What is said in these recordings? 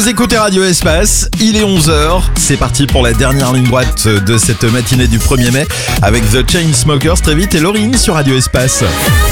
Vous écoutez Radio Espace, il est 11h, c'est parti pour la dernière ligne droite de cette matinée du 1er mai avec The Chainsmokers très vite et Lauryn sur Radio Espace.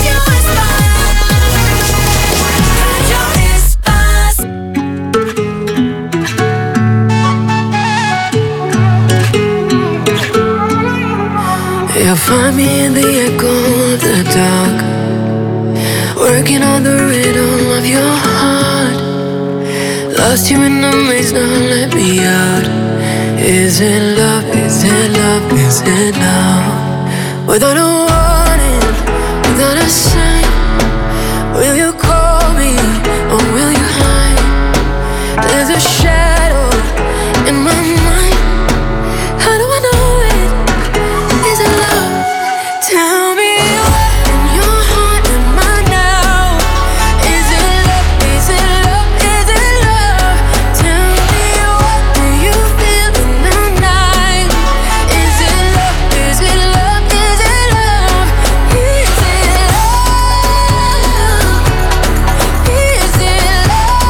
You'll find me in the echo of the dark, working on the rhythm of your heart. Lost you in the maze, now let me out. Is it love, is it love, is it love? Without a warning, without a sign, will you call me or will you hide? There's a shadow in my mind. How do I know it? Is it love? Tell me what in your heart am I now? Is it love, is it love, is it love? Tell me what do you feel in the night? Is it love, is it love, is it love? Is it love? Is it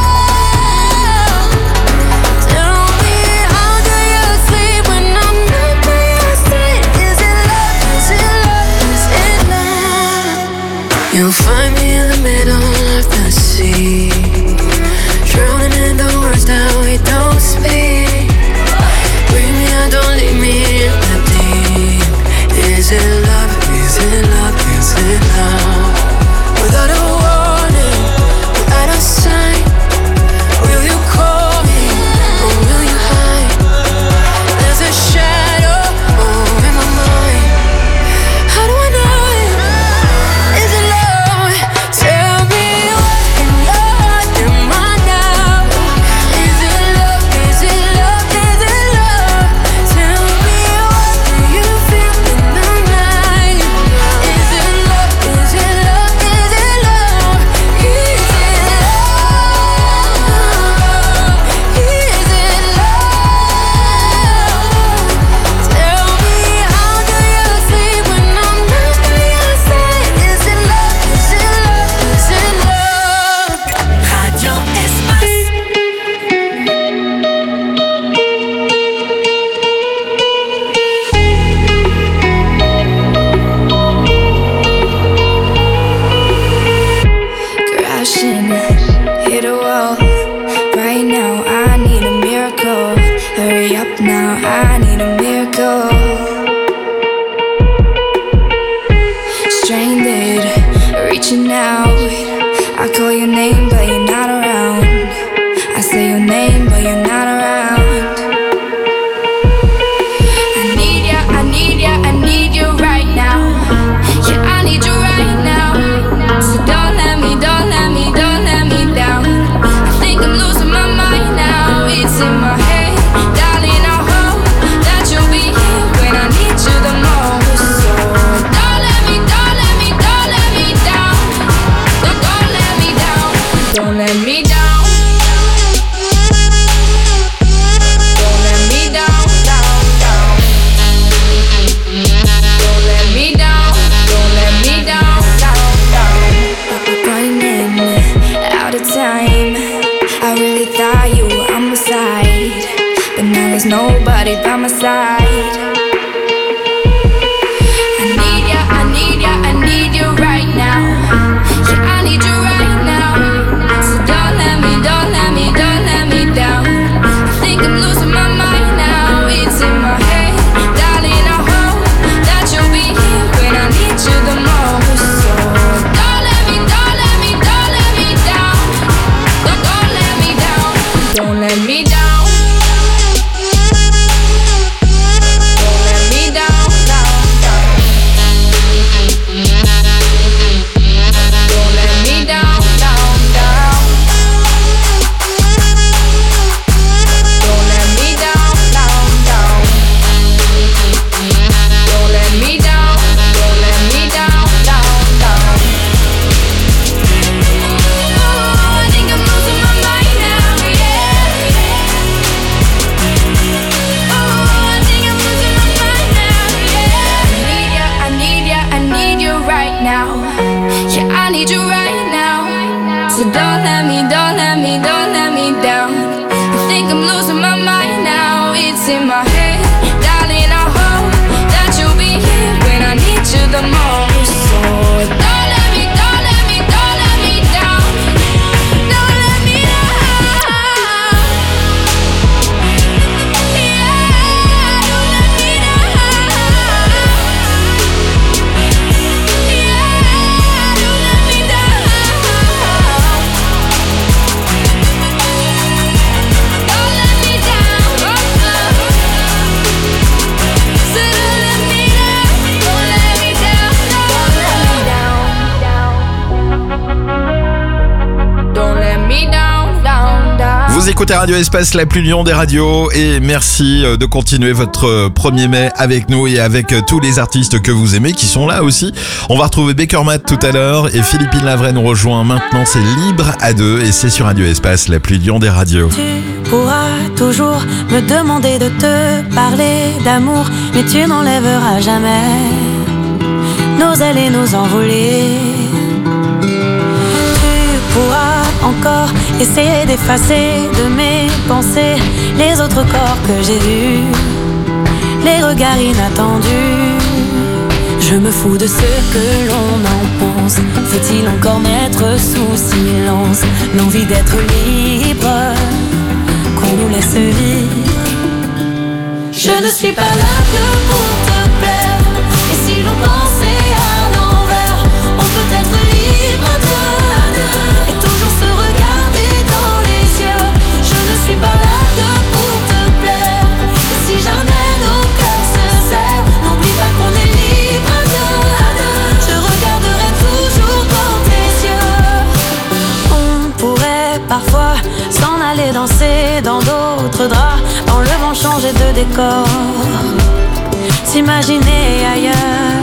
love? Tell me how do you sleep when I'm not by your side? Is it love, is it love, is it love? You'll find me in the middle of the sea, drowning in the words that we don't speak. Bring me out, don't leave me in the deep. Is it love, is it love, is it love? Without a warning, without a sign, will you call me or will you hide? There's a shadow in my mind. How do I know it? Is it love? Tell me what in your heart am I now? Is it love? Is it love? Is it love? Tell me what do you feel in the night? Is it love? Is it love? Is it love? Is it love? Is it love? Tell me how do you sleep when I'm not by your side? Is it love? Is it love? Is it love? Radio Espace. Crashing, hit a wall. Right now, I need a miracle. Hurry up now, I need a miracle. Stranded, reaching out. I call your name, but you're not around. I say your name, but you're not around. I need ya, I need ya, I need you right now. Yeah, I need you right now. So don't let me, don't let me, don't let me down. I think I'm losing my mind now. It's in my head, darling. I hope that you'll be here when I need you the most. So don't let me, don't let me, don't let me down. Don't let me down. Don't let me down. Don't let me down, down, down. Don't let me down. Don't let me down, down, down. Running out of time. I really thought you were on my side, but now there's nobody by my side. I need ya, I need ya, I need you right now. Yeah, I need you right now. So don't let me, don't let me, don't let me down. I think I'm losing my mind now. It's in my head, darling. I hope that you'll be here when I need you the most. So don't let me, don't let me, don't let me down. Don't let me down. Don't let me down. Don't let me down, down, down. Don't let me down, down, down. Don't let me down, down, down. Don't let me down, don't let me down, down, down. I think I'm losing my mind now, yeah. I think I'm losing my mind now, yeah. I need ya, I need ya, I need you right now. Yeah, I need you right now. So don't let me, don't let me, don't let me down. I think I'm losing my mind now. It's in my head, darling. I hope that you'll be here when I need you the most. So don't let me, don't let me, don't let me down. Don't let me down. Yeah, don't let me down. Yeah, don't let me down. Don't let me down. So don't let me down. Don't let me down. Don't let me down, down, down. Vous écoutez Radio Espace, la plus lion des radios, et merci de continuer votre 1er mai avec nous et avec tous les artistes que vous aimez qui sont là aussi. On va retrouver Baker Matt tout à l'heure et Philippine Lavray nous rejoint maintenant. C'est Libre à 2 et c'est sur Radio Espace, la plus lion des radios. Tu pourras toujours me demander de te parler d'amour, mais tu n'enlèveras jamais nos ailes et nos envolées. Tu pourras encore essayer d'effacer de mes pensées les autres corps que j'ai vus, les regards inattendus. Je me fous de ce que l'on en pense. Faut-il encore mettre sous silence l'envie d'être libre qu'on nous laisse vivre? Je ne suis pas là que pour te plaire. Et si l'on pensait à l'envers, on peut être libre à deux et toujours se regarder dans les yeux. Je ne suis pas là que pour te plaire. Et si jamais nos cœurs se serrent, n'oublie pas qu'on est libre à deux. Je regarderai toujours dans tes yeux. On pourrait parfois s'en aller danser dans d'autres draps, en le vent changer de décor, s'imaginer ailleurs.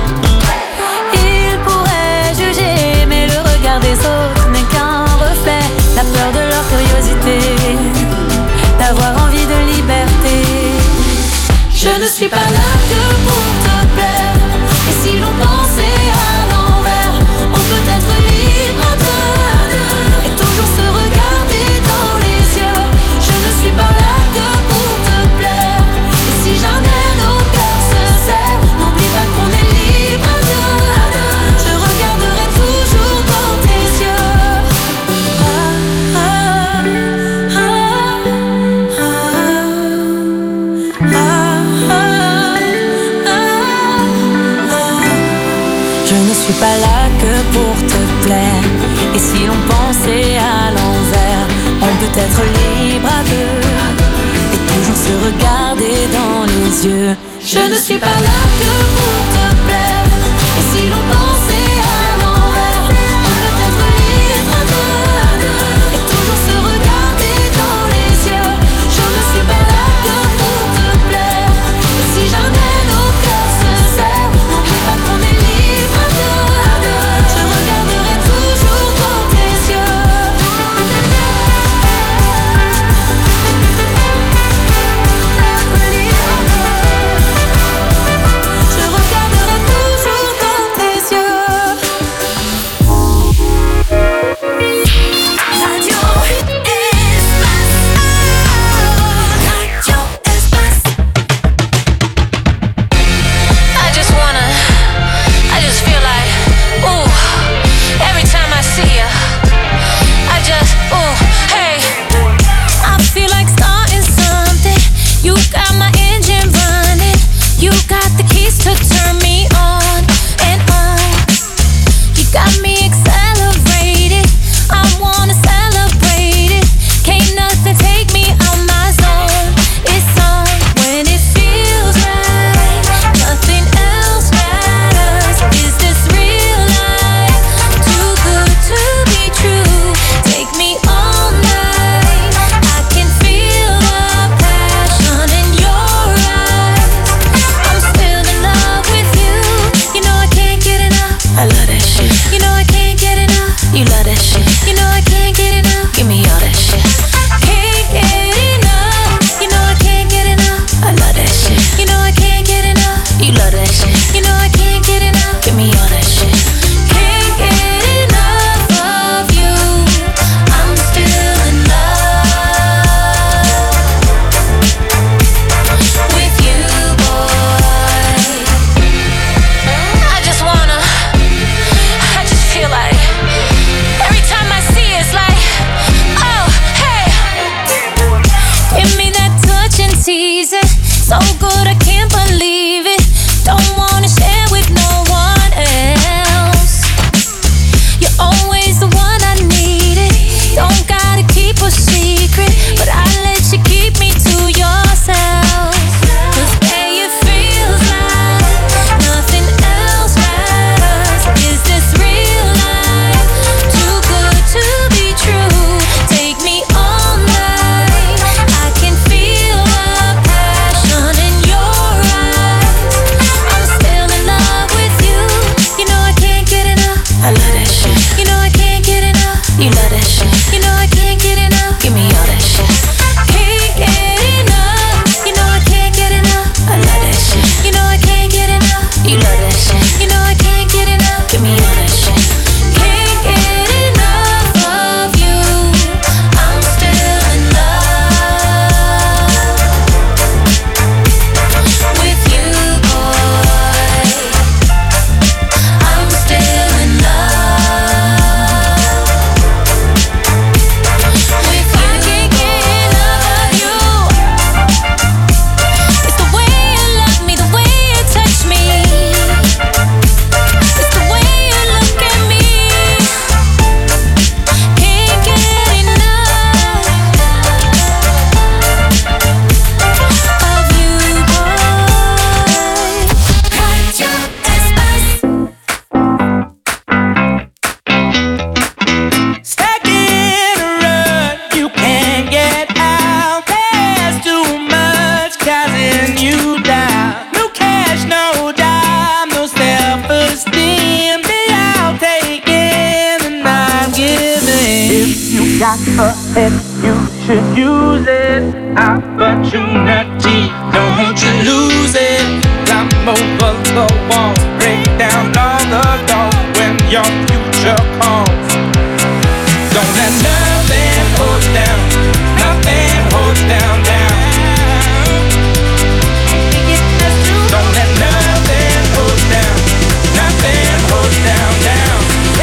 Ils pourraient juger, mais le regard des autres n'est qu'un reflet, la peur de leur curiosité, d'avoir envie de liberté. Je ne suis pas là que pour te plaire. Et si l'on pensait à l'envers, on peut être libre à deux et toujours se regarder dans les yeux. Je ne suis pas là que pour te plaire. Et si jamais nos cœurs se serrent, n'oublie pas qu'on est libre à deux. Je regarderai toujours dans tes yeux. Je ne suis pas là que pour te plaire. Et si l'on pensait à l'envers, on peut être libre à deux et toujours se regarder dans les yeux. Je ne suis pas là que pour te plaire. Et si l'on pensait à l'envers, on peut être libre à deux et toujours se regarder dans les yeux. Je ne suis pas là que pour te plaire. Et si jamais nos cœurs se serrent, n'oublie pas qu'on est libre à deux. Je regarderai toujours dans tes yeux. Je regarderai got a head, you should use it. Opportunity, don't you lose it. Climb over the wall, break down all the doors when your future calls. Don't let nothing hold down, nothing hold down, down. Don't let nothing hold down, nothing hold down, down.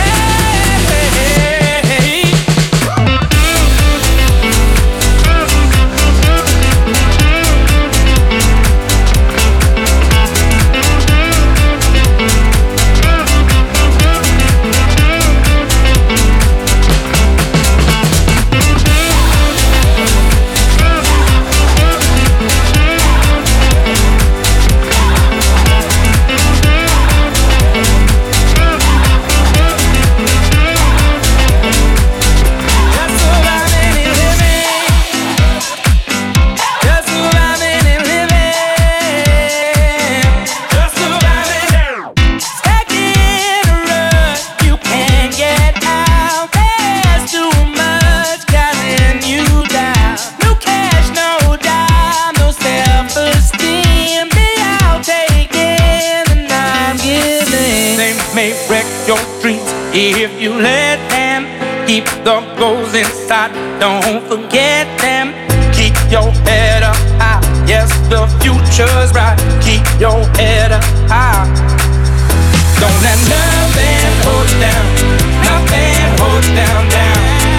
If you let them keep the goals inside, don't forget them. Keep your head up high, yes, the future's bright. Keep your head up high. Don't let nothing hold down, nothing hold down, down.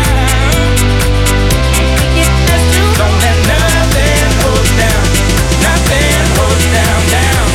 Don't let nothing hold down, nothing hold down, down.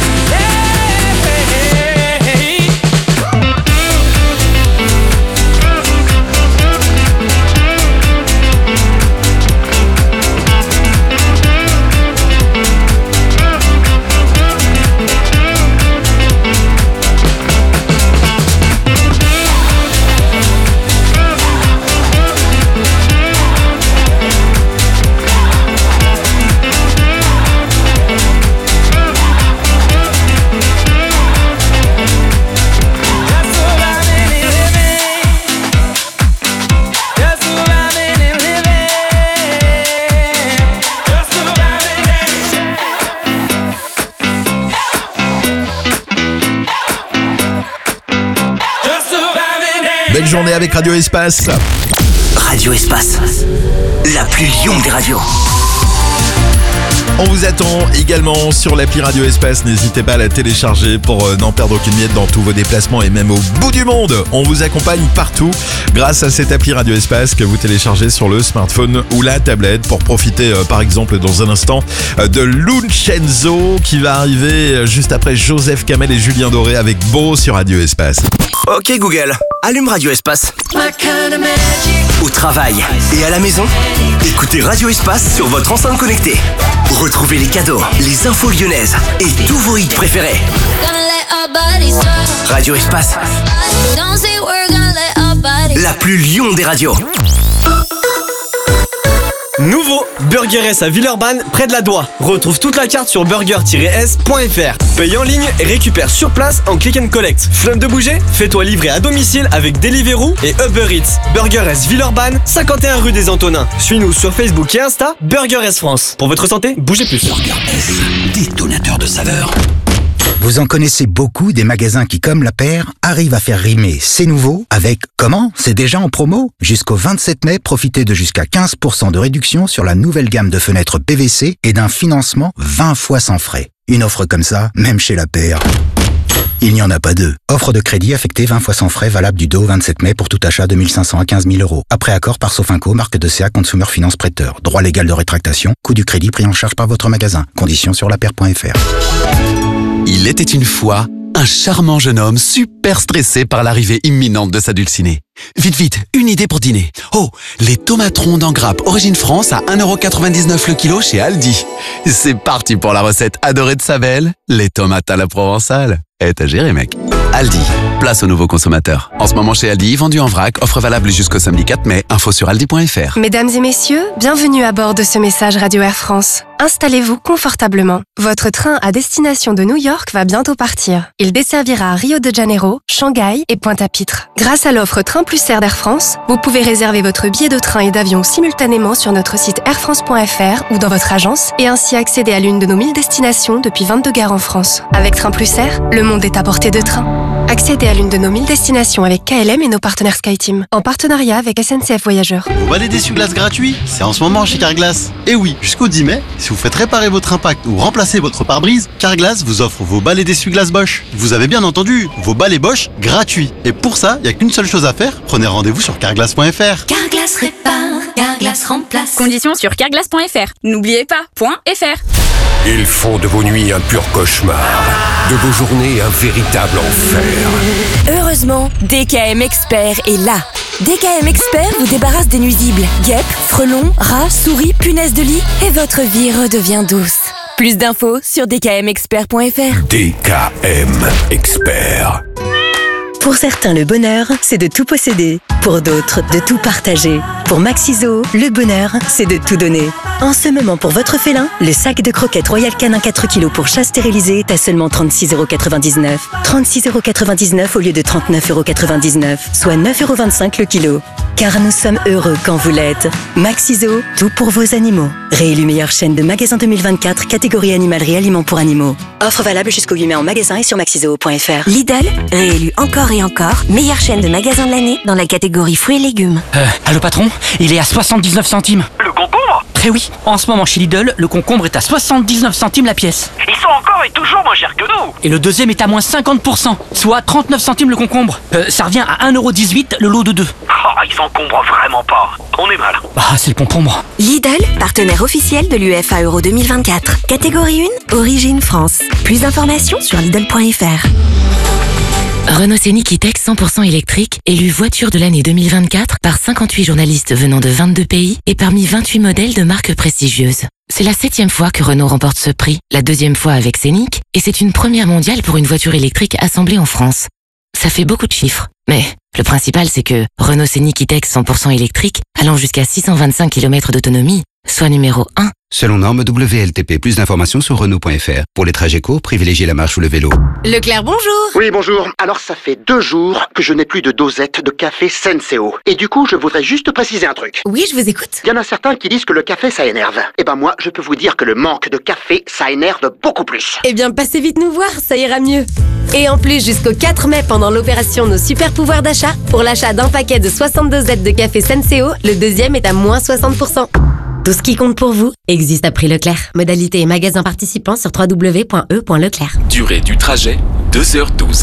Belle journée avec Radio Espace. Radio Espace, la plus Lyon des radios. On vous attend également sur l'appli Radio Espace. N'hésitez pas à la télécharger pour n'en perdre aucune miette dans tous vos déplacements et même au bout du monde. On vous accompagne partout grâce à cette appli Radio Espace que vous téléchargez sur le smartphone ou la tablette pour profiter par exemple dans un instant de Lucenzo qui va arriver juste après Joseph Kamel et Julien Doré avec Beau sur Radio Espace. Ok Google, allume Radio Espace. Au travail et à la maison, écoutez Radio Espace sur votre enceinte connectée. Retrouvez les cadeaux, les infos lyonnaises et tous vos hits préférés. Radio Espace, la plus Lyon des radios. Nouveau Burger S à Villeurbanne, près de la Doua. Retrouve toute la carte sur burger-s.fr. Paye en ligne et récupère sur place en click and collect. Flemme de bouger? Fais-toi livrer à domicile avec Deliveroo et Uber Eats. Burger S Villeurbanne, 51 rue des Antonins. Suis-nous sur Facebook et Insta, Burger S France. Pour votre santé, bougez plus. Burger S, détonateur de saveurs. Vous en connaissez beaucoup des magasins qui, comme La Paire, arrivent à faire rimer c'est nouveau avec comment? C'est déjà en promo? Jusqu'au 27 mai, profitez de jusqu'à 15% de réduction sur la nouvelle gamme de fenêtres PVC et d'un financement 20 fois sans frais. Une offre comme ça, même chez La Paire, il n'y en a pas deux. Offre de crédit affectée 20 fois sans frais, valable du 2 au 27 mai pour tout achat de 1 500 à 15 000 euros. Après accord par Sofinco, marque de CA Consumer Finance Prêteur. Droit légal de rétractation, coût du crédit pris en charge par votre magasin. Conditions sur lapaire.fr. Il était une fois un charmant jeune homme super stressé par l'arrivée imminente de sa dulcinée. Vite, vite, une idée pour dîner. Oh, les tomates rondes en grappe origine France à 1,99€ le kilo chez Aldi. C'est parti pour la recette adorée de sa belle, les tomates à la provençale. T'as géré, mec. Aldi, place aux nouveaux consommateurs. En ce moment chez Aldi, vendu en vrac, offre valable jusqu'au samedi 4 mai, info sur aldi.fr. Mesdames et messieurs, bienvenue à bord de ce message Radio Air France. Installez-vous confortablement. Votre train à destination de New York va bientôt partir. Il desservira Rio de Janeiro, Shanghai et Pointe-à-Pitre. Grâce à l'offre Train Plus Air d'Air France, vous pouvez réserver votre billet de train et d'avion simultanément sur notre site airfrance.fr ou dans votre agence et ainsi accéder à l'une de nos 1000 destinations depuis 22 gares en France. Avec Train Plus Air, le monde est à portée de train. Accédez à l'une de nos 1000 destinations avec KLM et nos partenaires SkyTeam, en partenariat avec SNCF Voyageurs. Vos balais d'essuie-glace gratuits, c'est en ce moment chez Carglass. Et oui, jusqu'au 10 mai, si vous faites réparer votre impact ou remplacer votre pare-brise, Carglass vous offre vos balais d'essuie-glace Bosch. Vous avez bien entendu, vos balais Bosch gratuits. Et pour ça, il n'y a qu'une seule chose à faire, prenez rendez-vous sur carglass.fr. Carglass répare, Carglass remplace. Conditions sur carglass.fr. N'oubliez pas, .fr. Ils font de vos nuits un pur cauchemar, de vos journées un véritable enfer. Heureusement, DKM Expert est là. DKM Expert vous débarrasse des nuisibles, guêpes, frelons, rats, souris, punaises de lit et votre vie redevient douce. Plus d'infos sur dkmexpert.fr. DKM Expert. Pour certains, le bonheur, c'est de tout posséder. Pour d'autres, de tout partager. Pour Maxiso, le bonheur, c'est de tout donner. En ce moment, pour votre félin, le sac de croquettes Royal Canin 4 kg pour chat stérilisé est à seulement 36,99 €. 36,99 € au lieu de 39,99 €, soit 9,25 € le kilo. Car nous sommes heureux quand vous l'êtes. Maxiso, tout pour vos animaux. Réélu meilleure chaîne de magasins 2024, catégorie animalerie aliments pour animaux. Offre valable jusqu'au 8 mai en magasin et sur maxiso.fr. Lidl, réélu encore et encore, meilleure chaîne de magasins de l'année dans la catégorie fruits et légumes. Allô patron, il est à 79 centimes. Le concombre ? Eh oui, en ce moment chez Lidl, le concombre est à 79 centimes la pièce. Ils sont encore et toujours moins chers que nous. Et le deuxième est à moins 50%, soit 39 centimes le concombre. Ça revient à 1,18 € le lot de 2. Oh, ils s'encombrent vraiment pas. On est mal. Ah, c'est le concombre. Lidl, partenaire officiel de l'UEFA Euro 2024. Catégorie 1, origine France. Plus d'informations sur Lidl.fr. Renault Scénic E-Tech 100% électrique, élu voiture de l'année 2024 par 58 journalistes venant de 22 pays et parmi 28 modèles de marques prestigieuses. C'est la 7e fois que Renault remporte ce prix, la 2e fois avec Scénic, et c'est une première mondiale pour une voiture électrique assemblée en France. Ça fait beaucoup de chiffres, mais le principal c'est que Renault Scénic E-Tech 100% électrique, allant jusqu'à 625 km d'autonomie, soit numéro 1. Selon norme WLTP, plus d'informations sur Renault.fr. Pour les trajets courts, privilégiez la marche ou le vélo. Leclerc, bonjour. Oui, bonjour. Alors, ça fait 2 jours que je n'ai plus de dosette de café Senseo. Et du coup, je voudrais juste préciser un truc. Oui, je vous écoute. Il y en a certains qui disent que le café, ça énerve. Eh ben moi, je peux vous dire que le manque de café, ça énerve beaucoup plus. Eh bien, passez vite nous voir, ça ira mieux. Et en plus, jusqu'au 4 mai, pendant l'opération Nos Super Pouvoirs d'achat, pour l'achat d'un paquet de 62 Z de café Senseo, le deuxième est à moins 60%. Tout ce qui compte pour vous existe à prix Leclerc. Modalité et magasin participants sur www.e.leclerc. Durée du trajet, 2h12.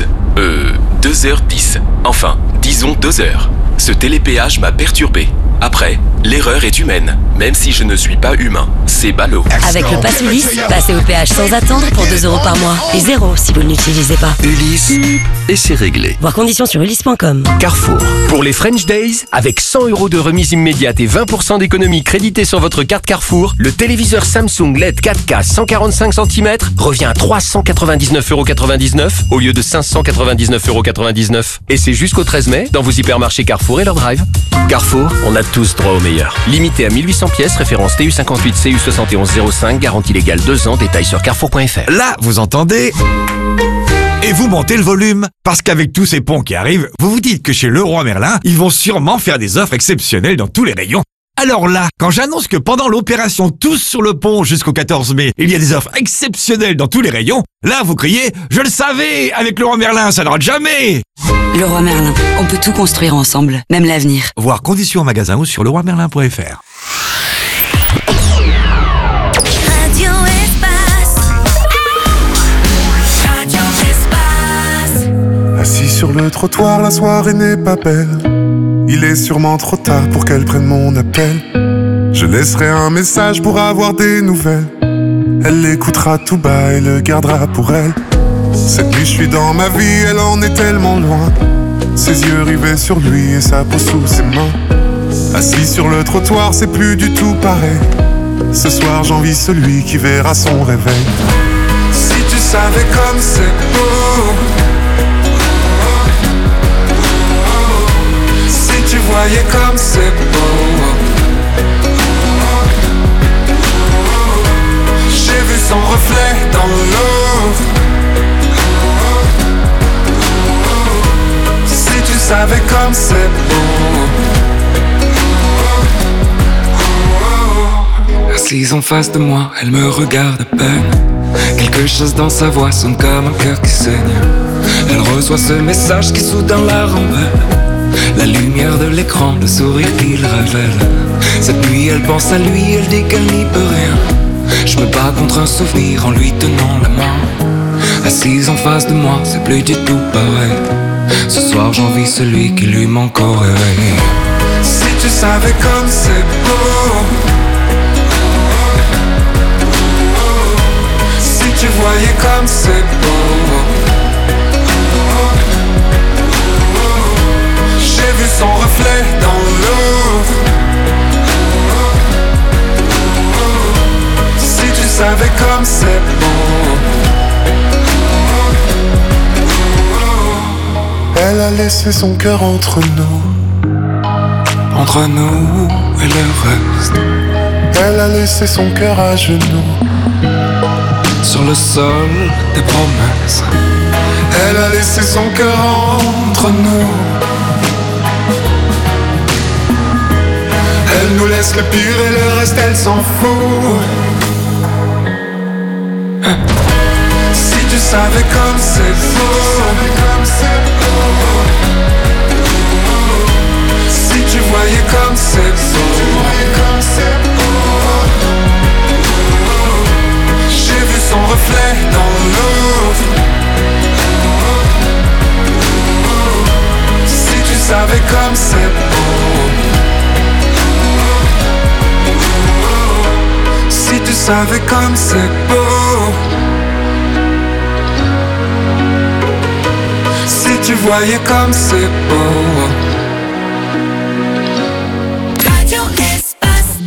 2h10. Enfin, disons 2 heures. Ce télépéage m'a perturbé. Après, l'erreur est humaine, même si je ne suis pas humain. C'est ballot. Avec le pass Ulysse, passez au péage sans attendre pour 2 € par mois. Et 0 si vous ne l'utilisez pas. Ulysse, et c'est réglé. Voir conditions sur ulysse.com. Carrefour. Pour les French Days, avec 100 € de remise immédiate et 20% d'économie créditée sur votre carte Carrefour, le téléviseur Samsung LED 4K 145 cm revient à 399,99 € au lieu de 599,99 €. Et c'est jusqu'au 13 mai dans vos hypermarchés Carrefour et leur drive. Carrefour, on a tous droit au meilleur. Limité à 1800 pièces, référence TU58 CU7105, garantie légale 2 ans, détails sur carrefour.fr. Là, vous entendez ? Et vous montez le volume. Parce qu'avec tous ces ponts qui arrivent, vous vous dites que chez Leroy Merlin, ils vont sûrement faire des offres exceptionnelles dans tous les rayons. Alors là, quand j'annonce que pendant l'opération Tous sur le pont jusqu'au 14 mai, il y a des offres exceptionnelles dans tous les rayons, là vous criez « Je le savais, avec Leroy Merlin, ça ne rate jamais !» Leroy Merlin, on peut tout construire ensemble, même l'avenir. Voir conditions en magasin ou sur leroymerlin.fr. Radio Espace. Radio Espace. Assis sur le trottoir, la soirée n'est pas belle. Il est sûrement trop tard pour qu'elle prenne mon appel. Je laisserai un message pour avoir des nouvelles. Elle l'écoutera tout bas et le gardera pour elle. Cette nuit je suis dans ma vie, elle en est tellement loin. Ses yeux rivés sur lui et sa peau sous ses mains. Assis sur le trottoir, c'est plus du tout pareil. Ce soir j'envie celui qui verra son réveil. Si tu savais comme c'est beau, si tu voyais comme c'est beau, comme c'est beau. Assise en face de moi, elle me regarde à peine. Quelque chose dans sa voix sonne comme un cœur qui saigne. Elle reçoit ce message qui soudain la rembelle. La lumière de l'écran, le sourire qu'il révèle. Cette nuit elle pense à lui, elle dit qu'elle n'y peut rien. Je me bats contre un souvenir en lui tenant la main. Assise en face de moi, c'est plus du tout pareil. Ce soir j'envie celui qui lui manque au réveil. Si tu savais comme c'est beau. Si tu voyais comme c'est beau. J'ai vu son reflet dans l'eau. Si tu savais comme c'est beau. Elle a laissé son cœur entre nous. Entre nous et le reste. Elle a laissé son cœur à genoux. Sur le sol des promesses. Elle a laissé son cœur entre nous. Elle nous laisse le pire et le reste elle s'en fout. Si tu savais comme c'est beau. Si tu voyais comme c'est beau. J'ai vu son reflet dans l'eau. Si tu savais comme c'est beau. Si tu savais comme c'est beau. Si tu voyais comme c'est beau. Radio Espace.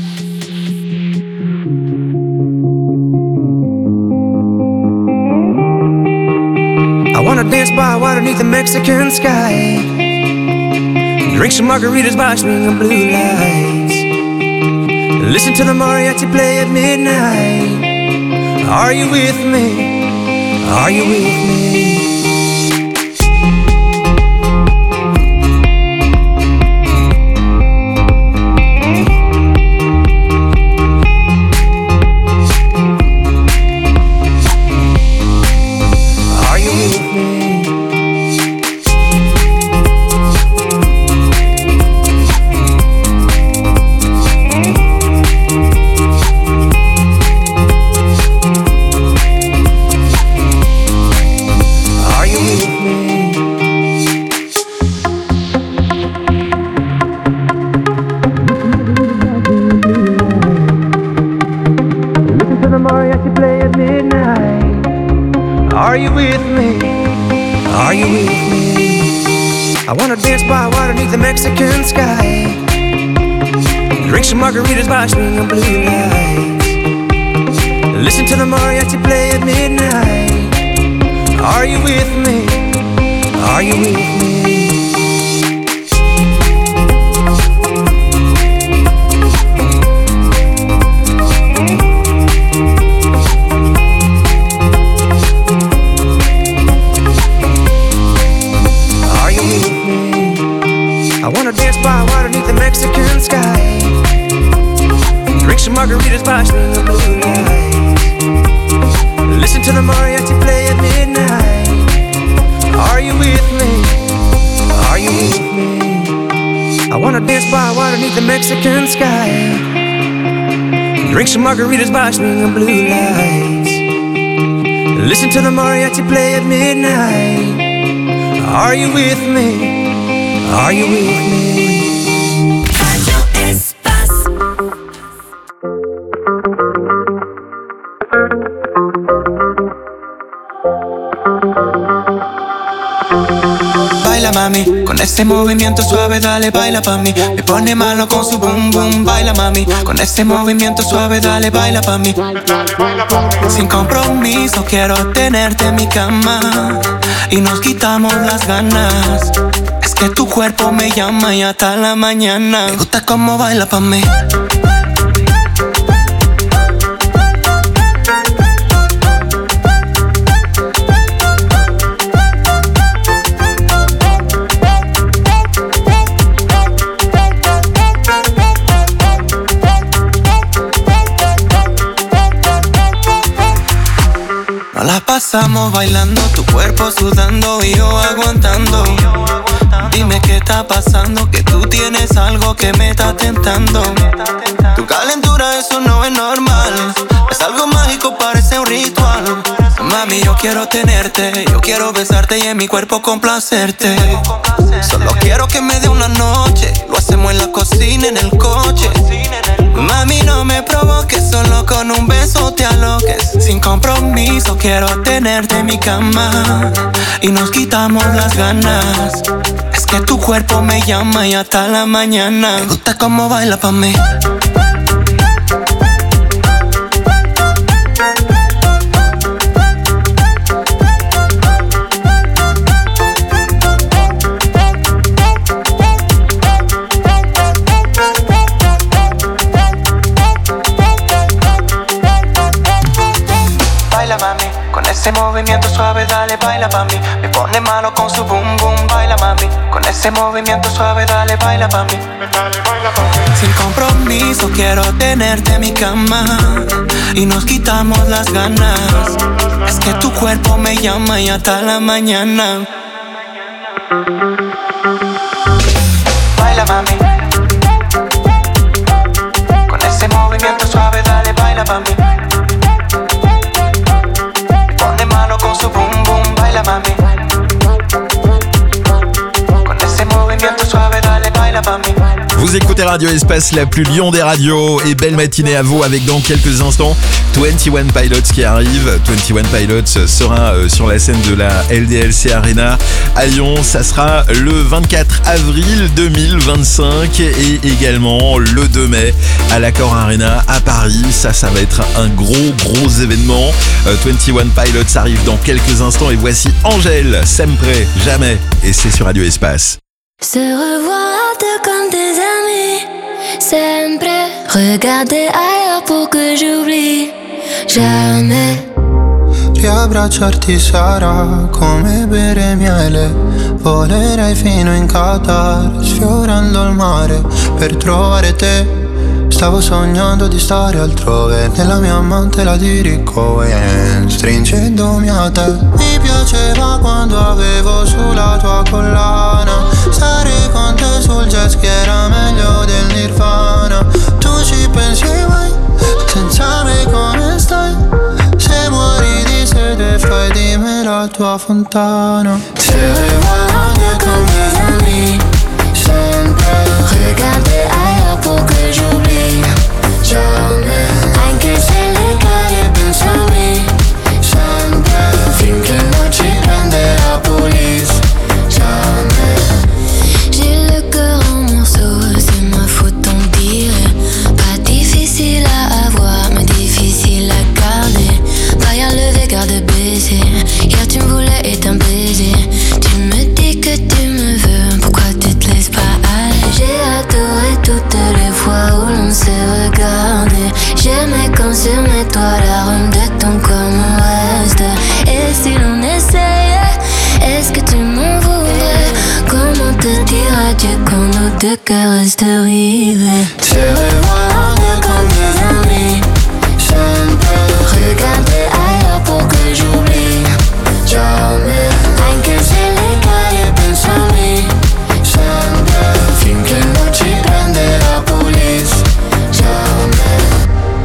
I wanna dance by water beneath the Mexican sky. Drink some margaritas by swinging blue lights. Listen to the mariachi play at midnight. Are you with me? Are you with me? Mexican sky. Drink some margaritas by swinging blue lights. Listen to the mariachi play at midnight. Are you with me? Are you with me? Mexican sky. Drink some margaritas by swinging blue lights. Listen to the mariachi play at midnight. Are you with me? Are you with me? I wanna dance by water beneath the Mexican sky. Drink some margaritas by swinging blue lights. Listen to the mariachi play at midnight. Are you with me? Are you with me? Baila mami, con ese movimiento suave dale baila pa' mí. Me pone malo con su boom boom, baila mami. Con ese movimiento suave dale baila pa' mí. Sin compromiso quiero tenerte en mi cama y nos quitamos las ganas. Es que tu cuerpo me llama y hasta la mañana. Me gusta cómo baila pa' mí. estamos bailando, tu cuerpo sudando y yo aguantando. Dime qué está pasando, que tú tienes algo que me está tentando. Tu calentura, eso no es normal. Es algo mágico, parece un ritual. Mami, yo quiero tenerte, yo quiero besarte y en mi cuerpo complacerte. Solo quiero que me dé una noche, lo hacemos en la cocina, en el coche. Mami, no me provoques, solo con un beso te aloques. Sin compromiso quiero tenerte en mi cama y nos quitamos las ganas. Es que tu cuerpo me llama y hasta la mañana. Me gusta cómo baila pa' mí. Ese movimiento suave, dale, baila pa' mí. Me pone malo con su boom boom, baila mami. Con ese movimiento suave, dale, baila pa' mí. Sin compromiso quiero tenerte en mi cama y nos quitamos las ganas. Es que tu cuerpo me llama y hasta la mañana. Baila mami. Con ese movimiento suave, dale, baila pa' mí. Con su boom boom, baila mami. Con ese movimiento suave, dale, baila pa' mí. Vous écoutez Radio Espace, la plus lion des radios, et belle matinée à vous avec dans quelques instants 21 Pilots qui arrive. 21 Pilots sera sur la scène de la LDLC Arena à Lyon. Ça sera le 24 avril 2025 et également le 2 mai à l'Accor Arena à Paris. Ça va être un gros événement. 21 Pilots arrive dans quelques instants et voici Angèle, Sempre, jamais, et c'est sur Radio Espace. Se revoir comme des amis, sempre. Regarder ailleurs pour que j'oublie jamais. Riabbracciarti sarà come bere miele. Volerei fino in Qatar, sfiorando il mare per trovare te. Stavo sognando di stare altrove, nella mia amante la dirigo e stringendomi a te. Mi piaceva quando avevo sulla tua collana, stare con te sul jet ski era meglio del Nirvana. Tu ci pensi mai, senza me come stai? Se muori di sete fai di me la tua fontana. Se revois comme des amis, sempre. Regarder ailleurs pour que j'oublie jamais. Anche se le cade penso a me, sempre. Finché non ci prende la police, jamais. J'ai le cœur en morceaux, c'est ma faute on dirait. Pas difficile à avoir, mais difficile à garder. Barrière levée, garde baissée. Hier tu me voulais et t'un baiser. Tu me dis que tu me veux, pourquoi tu te laisses pas aller? J'ai adoré toutes les fois où l'on s'est regardé. J'aimais quand sur mes toits l'arôme de ton corps me reste. Et si l'on essayait, est-ce que tu m'en voudrais? Comment te dire adieu quand nos deux cœurs restent rivés? Se revois comme des amis, sempre. Regarder ailleurs pour que j'oublie jamais. Anche se le cade penso a me, sempre. Finché non ci prende la police, jamais.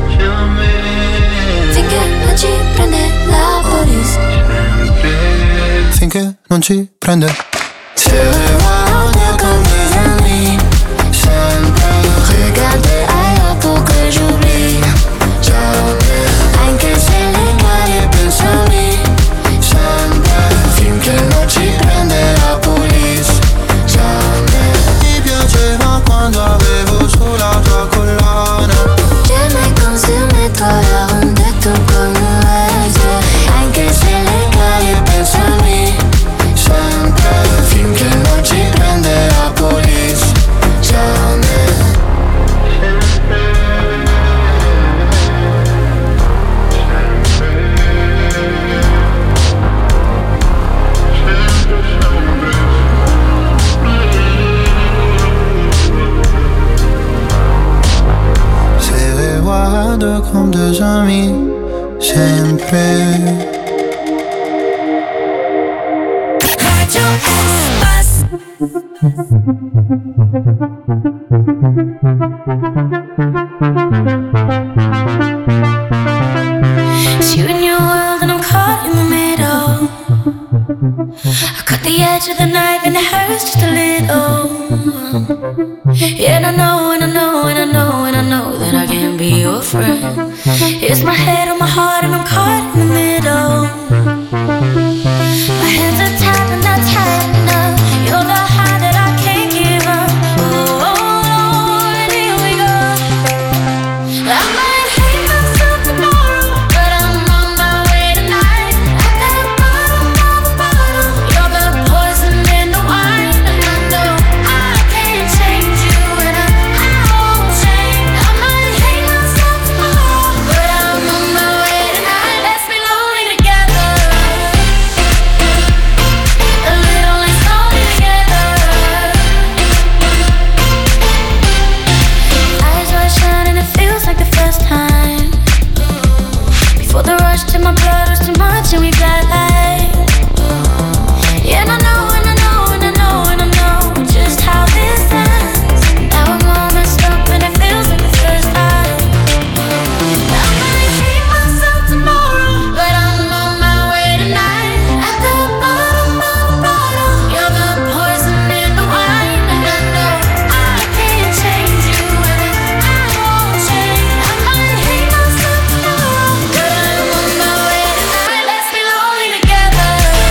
Finché non ci prende la police, finché non ci prende. Se revois comme des amis, sempre. regarder ailleurs pour que j'oublie jamais. Anche se le cade penso a me, sempre. Finché non ci prende la police, jamais. Mi piaceva quando avevo sulla tua collana. J'aimais quand sur mes toits l'arôme de ton corps me reste. Anche se le cade penso a me, sempre. Finché non ci prende la police, jamais. Se revois comme deux amis, sempre. It's you and your world and I'm caught in the middle. I cut the edge of the knife and it hurts just a little. Yeah, and I know, and I know, and I know, and I know that I can't be your friend. It's my head on my heart and I'm caught in the middle. My hands are tied and not tight enough. You're the high that I can't give up. Oh, Lord, here we go. I might hate myself tomorrow, but I'm on my way tonight. At that bottom of the bottle, you're the poison in the wine. And I know I can't change you, and I won't change. I might hate myself tomorrow, but I'm on my way tonight. Let's be lonely together, a little less lonely together. Eyes wide shut and it feels like the first time. Before the rush to my blood was too much and we got light. Yeah, and I know, and I know, and I know, and I know just how this ends. Now I'm all messed up and it feels like the first time. I might hate myself tomorrow, but I'm on my way tonight. At the bottom of the bottle, you're the poison in the wine. And I know I can't change you, and I won't change. I might hate myself tomorrow, but I'm on my way tonight. Let's be lonely together,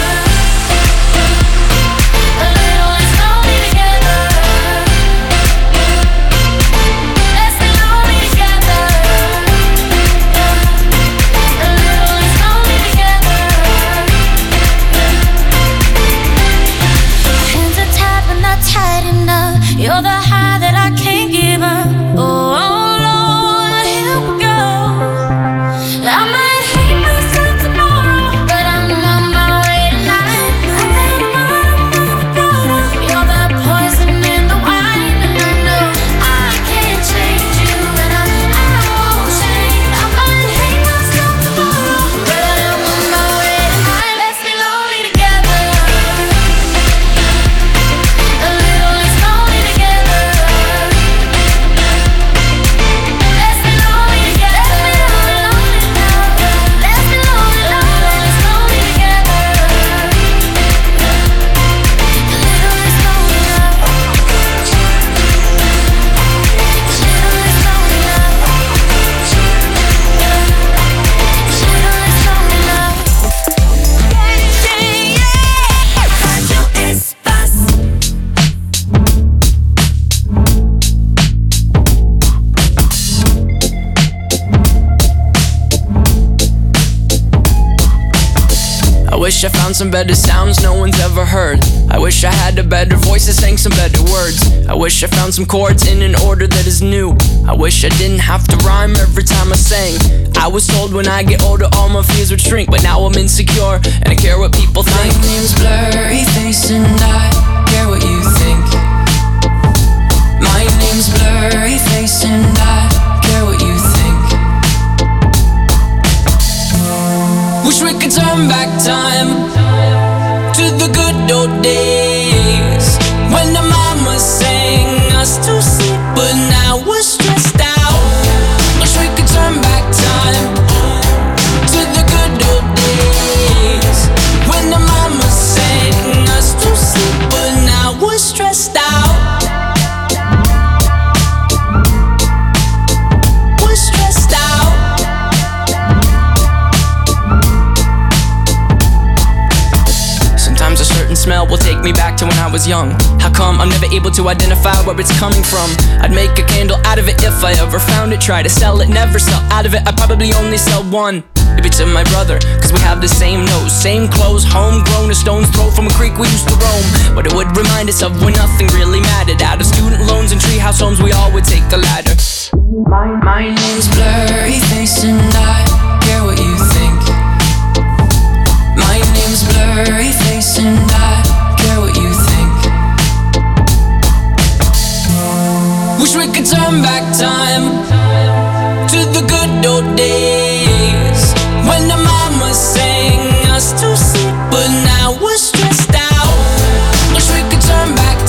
a little less lonely together. Let's be lonely together, a little less lonely together. Hands are tied but not tight enough. You're the high that I can't give up. Oh, Lord, here we go. I might hate myself tomorrow, but I'm on my way tonight. At the bottom of the bottle, you're the poison in the wine. And I know I can't change you, and I won't change. I might hate myself tomorrow, but I'm on my way tonight. Let's be lonely together, a little less lonely together. Let's be lonely together, let's be lonely, less lonely together. A little less lonely love, a little less lonely love, a little less lonely love. Radio Espace. I wish I found some better sounds no one's ever heard. I wish I had a better voice that sang some better words. I wish I found some chords in an order that is new. I wish I didn't have to rhyme every time I sang. I was told when I get older all my fears would shrink, but now I'm insecure and I care what people think. My name's Blurry Face and I care what you think. My name's Blurry Face and I care what you think. Wish we could turn back time to the good old days when the mama sang us to sleep, but now we're stressed out. Wish we could turn back time to the good old days when the mama sang us to sleep, but now we're stressed out. We're stressed out. Sometimes a certain smell will take me back to when I was young. How come I'm never able to identify where it's coming from? I'd make a candle out of it if I ever found it. Try to sell it, never sell out of it. I'd probably only sell one. Maybe to my brother, cause we have the same nose, same clothes, homegrown, a stone's throw from a creek we used to roam. But it would remind us of when nothing really mattered. Out of student loans and treehouse homes, we all would take the ladder. My name's Blurry Face and I care what you think. My name's Blurry Face and I care what you think. Wish we could turn back time to the good old days when the mama sang us to sleep, but now we're stressed out. Wish we could turn back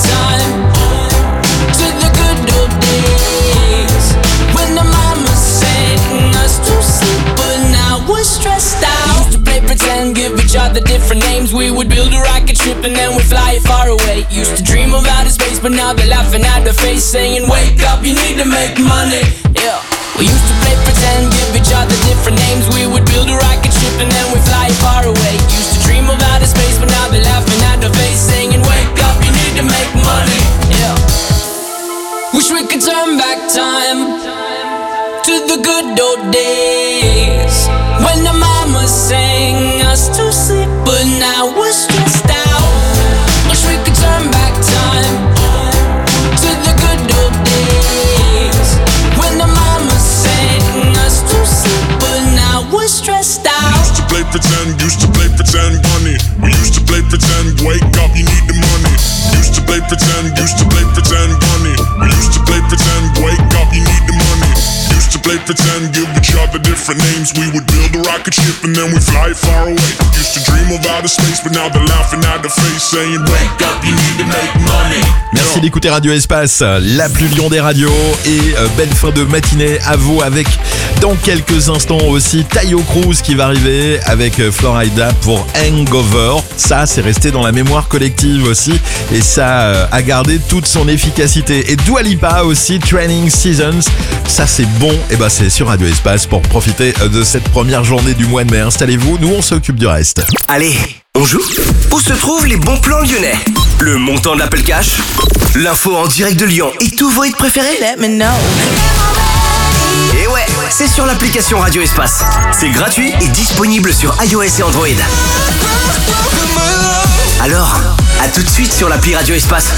but now they're laughing at the face, saying, wake up, you need to make money. Yeah. We used to play pretend, give each other different names. We would build a rocket ship and then we fly far away. Used to dream of outer space, but now they're laughing at the face, saying, wake up, you need to make money. Yeah. Wish we could turn back time to the good old days when the mama sang us to sleep, but now we're stressed out. Wish we could turn back time to the good old days when the mama sang us to sleep, but now we're stressed out. Used to play pretend, money. We used to play pretend, wake up, you need the money. Used to play pretend, money. We used to play pretend, wake up, you need the money. Used to play pretend, give each other different names. We would build a rocket ship and then we fly far away. Used to dream of outer space, but now they're laughing at the face, saying, wake up, you need to make money. Merci d'écouter Radio Espace, la plus lion des radios, et belle fin de matinée à vous avec dans quelques instants aussi Taio Cruz qui va arriver avec Florida pour Hangover. Ça, c'est resté dans la mémoire collective aussi et ça a gardé toute son efficacité. Et Dua Lipa aussi, Training Seasons. Ça, c'est bon. Et ben, c'est sur Radio Espace pour profiter de cette première journée du mois de mai. Installez-vous, nous on s'occupe du reste. Allez, on joue? Où se trouvent les bons plans lyonnais? Le montant de l'Apple Cash? L'info en direct de Lyon et tous vos hits préférés? Let me know. Et ouais, c'est sur l'application Radio Espace. C'est gratuit et disponible sur iOS et Android. Alors, à tout de suite sur l'appli Radio Espace.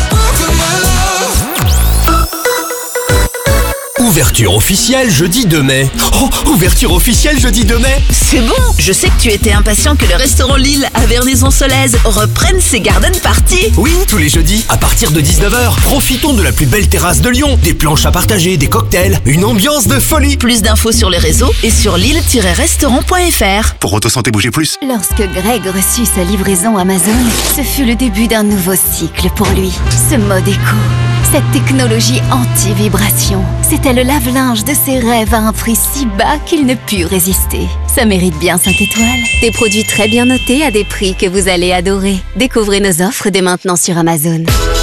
Ouverture officielle jeudi 2 mai. Oh, ouverture officielle jeudi 2 mai. C'est bon, je sais que tu étais impatient que le restaurant Lille à Vernaison-Solèze reprenne ses garden parties. Oui, tous les jeudis, à partir de 19h, profitons de la plus belle terrasse de Lyon. Des planches à partager, des cocktails, une ambiance de folie. Plus d'infos sur les réseaux et sur lille-restaurant.fr. Pour Autosanté Bouger Plus. Lorsque Greg reçut sa livraison Amazon, ce fut le début d'un nouveau cycle pour lui. Ce mode éco, cette technologie anti-vibration, c'était le lave-linge de ses rêves à un prix si bas qu'il ne put résister. Ça mérite bien 5 étoiles. Des produits très bien notés à des prix que vous allez adorer. Découvrez nos offres dès maintenant sur Amazon.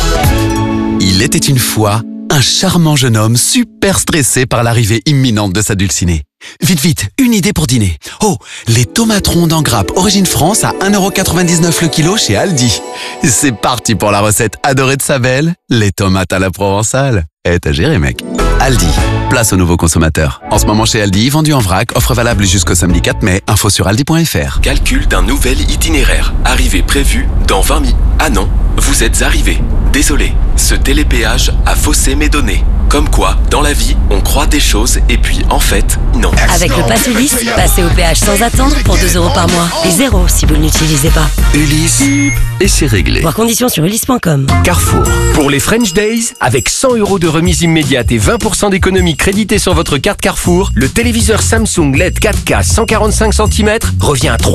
Il était une fois un charmant jeune homme super stressé par l'arrivée imminente de sa dulcinée. Vite, vite, une idée pour dîner. Oh, les tomates rondes en grappe Origine France à 1,99€ le kilo chez Aldi. C'est parti pour la recette adorée de sa belle, les tomates à la provençale. T'as géré, mec. Aldi, place aux nouveaux consommateurs. En ce moment chez Aldi, vendu en vrac, offre valable jusqu'au samedi 4 mai, info sur aldi.fr. Calcul d'un nouvel itinéraire. Arrivée prévue dans 20 minutes. Ah non, vous êtes arrivé. Désolé, ce télépéage a faussé mes données. Comme quoi, dans la vie, on croit des choses et puis en fait, non. Avec le Pass Ulysse, passez au péage sans attendre pour 2€ par mois. Et 0 si vous ne l'utilisez pas. Ulysse, et c'est réglé. Voir conditions sur ulysse.com. Carrefour. Pour les French Days, avec 100€ de remise immédiate et 20% d'économie créditée sur votre carte Carrefour, le téléviseur Samsung LED 4K 145 cm revient à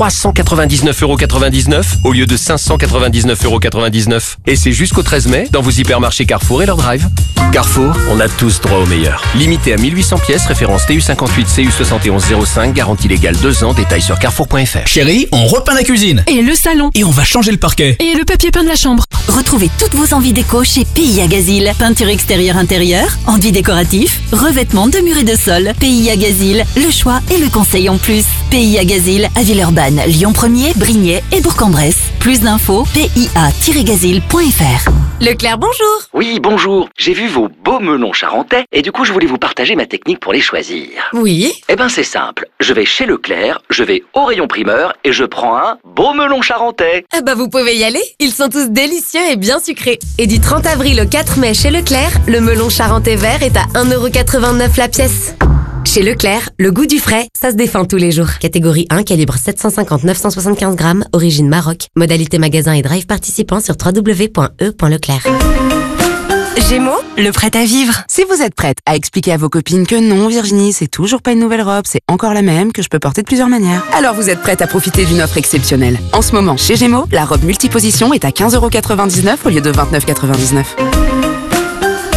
399,99€ au lieu de 599,99€. Et c'est jusqu'au 13 mai dans vos hypermarchés Carrefour et leur drive. Carrefour, on a tous droit au meilleur. Limité à 1800 pièces, référence TU58 CU7105, garantie légale 2 ans, détails sur carrefour.fr. Chérie, on repeint la cuisine. Et le salon. Et on va changer le parquet. Et le papier peint de la chambre. Retrouvez toutes vos envies déco chez PIA Gazil. Peinture extérieure-intérieure, enduit décoratif, revêtement de mur et de sol. PIA Gazil, le choix et le conseil en plus. PIA Gazil à Villeurbanne, Lyon 1er, Brignais et Bourg-en-Bresse. Plus d'infos, pia-gazil.fr. Leclerc, bonjour. Oui, bonjour. J'ai vu vos beaux melons charentais et du coup je voulais vous partager ma technique pour les choisir. Oui. Eh ben c'est simple. Je vais chez Leclerc, je vais au rayon primeur et je prends un beau melon charentais. Eh ben vous pouvez y aller. Ils sont tous délicieux et bien sucrés. Et du 30 avril au 4 mai chez Leclerc, le melon charentais vert est à 1,89€ la pièce. Chez Leclerc, le goût du frais, ça se défend tous les jours. Catégorie 1, calibre 750-975 grammes, origine Maroc. Modalité magasin et drive participant sur www.e.leclerc. Gémeaux, le prêt à vivre. Si vous êtes prête à expliquer à vos copines que non, Virginie, c'est toujours pas une nouvelle robe, c'est encore la même, que je peux porter de plusieurs manières, alors vous êtes prête à profiter d'une offre exceptionnelle. En ce moment, chez Gémeaux, la robe multiposition est à 15,99€ au lieu de 29,99€.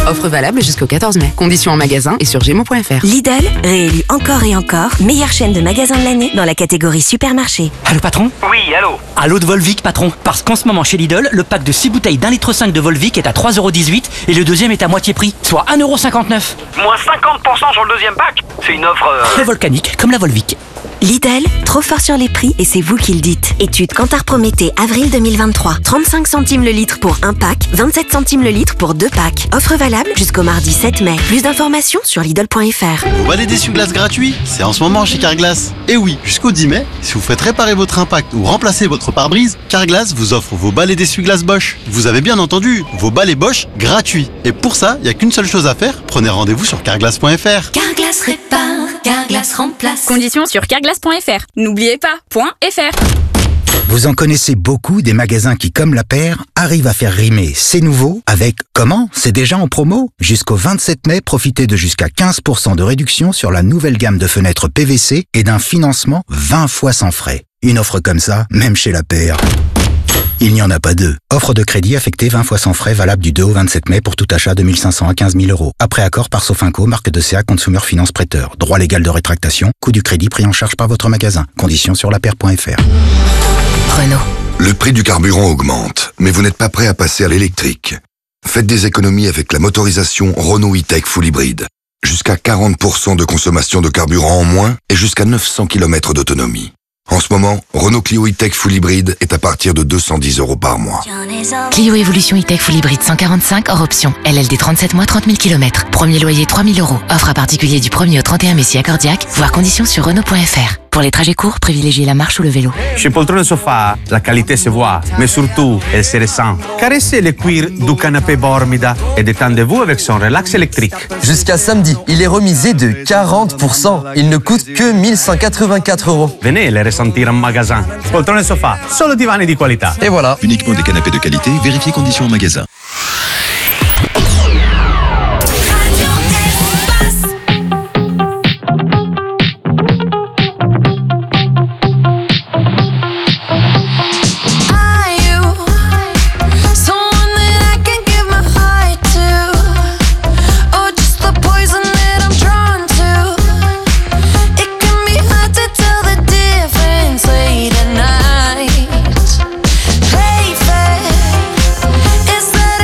Offre valable jusqu'au 14 mai. Conditions en magasin et sur Gémeaux.fr. Lidl, réélu encore et encore, meilleure chaîne de magasins de l'année dans la catégorie supermarché. Allô patron? Oui, allô. Allô de Volvic patron. Parce qu'en ce moment chez Lidl, le pack de 6 bouteilles d'1,5 litre de Volvic est à 3,18€ et le deuxième est à moitié prix, soit 1,59€. Moins 50% sur le deuxième pack. C'est une offre... Très volcanique, comme la Volvic. Lidl, trop fort sur les prix et c'est vous qui le dites. Étude Kantar Prométhée, avril 2023. 35 centimes le litre pour un pack, 27 centimes le litre pour 2 packs. Offre valable jusqu'au mardi 7 mai. Plus d'informations sur Lidl.fr. Vous balai d'essuie-glace gratuit? C'est en ce moment chez Carglass. Et oui, jusqu'au 10 mai, si vous faites réparer votre impact ou remplacer votre pare-brise, Carglass vous offre vos balais d'essuie-glace Bosch. Vous avez bien entendu, vos balais Bosch gratuits. Et pour ça, il n'y a qu'une seule chose à faire, prenez rendez-vous sur Carglass.fr. Carglass répare, Carglass remplace. Conditions sur carglass.fr. N'oubliez pas, .fr. Vous en connaissez beaucoup des magasins qui, comme la paire, arrivent à faire rimer c'est nouveau avec comment c'est déjà en promo. Jusqu'au 27 mai, profitez de jusqu'à 15% de réduction sur la nouvelle gamme de fenêtres PVC et d'un financement 20 fois sans frais. Une offre comme ça, même chez la paire, il n'y en a pas deux. Offre de crédit affectée 20 fois sans frais, valable du 2 au 27 mai pour tout achat de 1 500 à 15 000 euros. Après accord par Sofinco, marque de CA Consumer Finance Prêteur. Droit légal de rétractation, coût du crédit pris en charge par votre magasin. Conditions sur lapaire.fr. Renault. Le prix du carburant augmente, mais vous n'êtes pas prêt à passer à l'électrique. Faites des économies avec la motorisation Renault E-Tech Full Hybrid. Jusqu'à 40% de consommation de carburant en moins et jusqu'à 900 km d'autonomie. En ce moment, Renault Clio E-Tech Full Hybrid est à partir de 210 € par mois. Clio Evolution E-Tech Full Hybrid 145 hors option. LLD 37 mois 30 000 km. Premier loyer 3 000 €. Offre à particulier du 1er au 31 mai si accordiaque. Voir conditions sur Renault.fr. Pour les trajets courts, privilégiez la marche ou le vélo. Chez Poltrone Sofa, la qualité se voit, mais surtout, elle se ressent. Caressez le cuir du canapé Bormida et détendez-vous avec son relax électrique. Jusqu'à samedi, il est remisé de 40%. Il ne coûte que 1 184 €. Venez les ressentir en magasin. Poltrone Sofa, solo divani di qualità. Et voilà. Uniquement des canapés de qualité, vérifiez conditions en magasin. Is there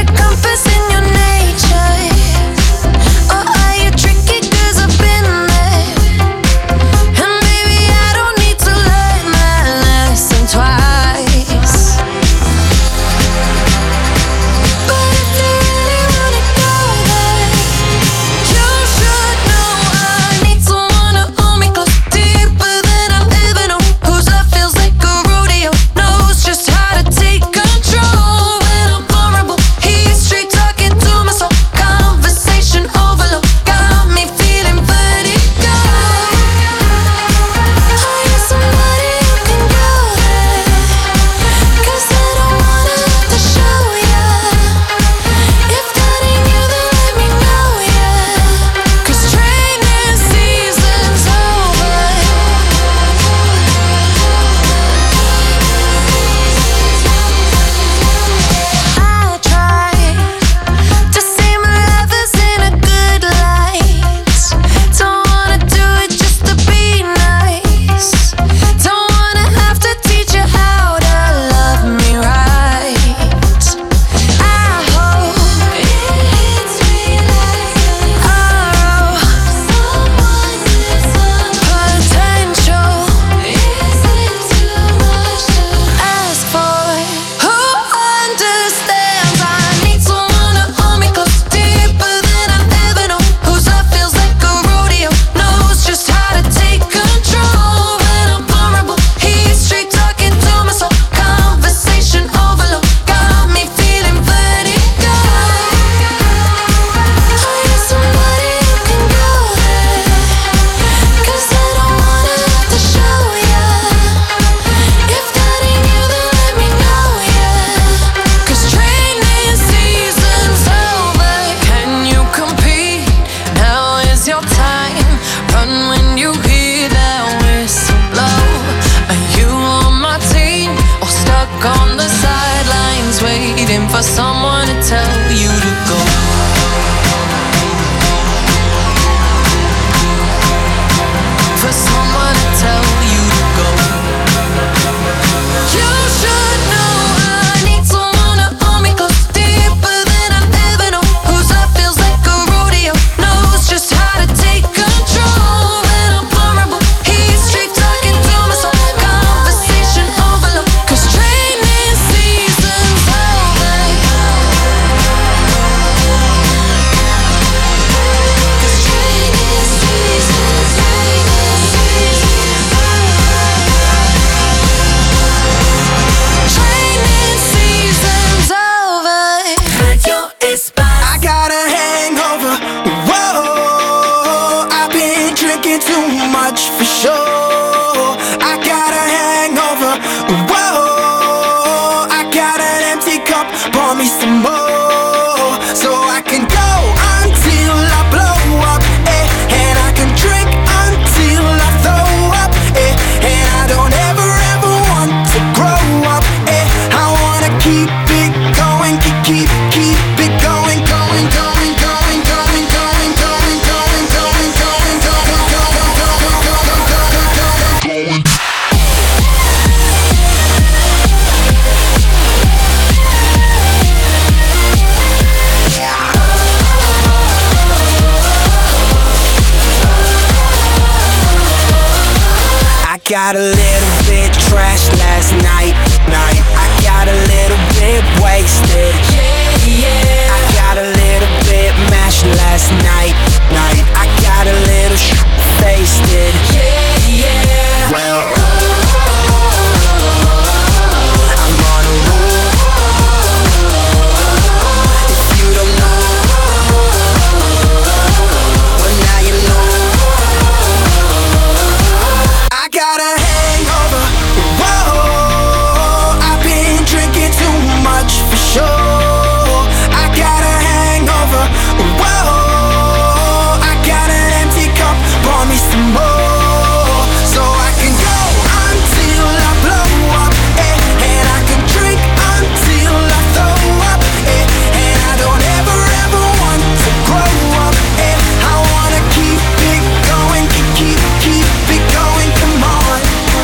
got a little bit trashed last night. I got a little bit wasted. I got a little bit mashed last night. I got a little wasted. Well, I'm on a roll. If you don't know, well now you know. I got a hangover. Whoa, I've been drinking too much for sure. I got a hangover. Whoa, I got an empty cup. Pour me some more, so I can go until I blow up, and I can drink until I throw up, and I don't ever want to grow up, I wanna keep it going, keep it going, come on.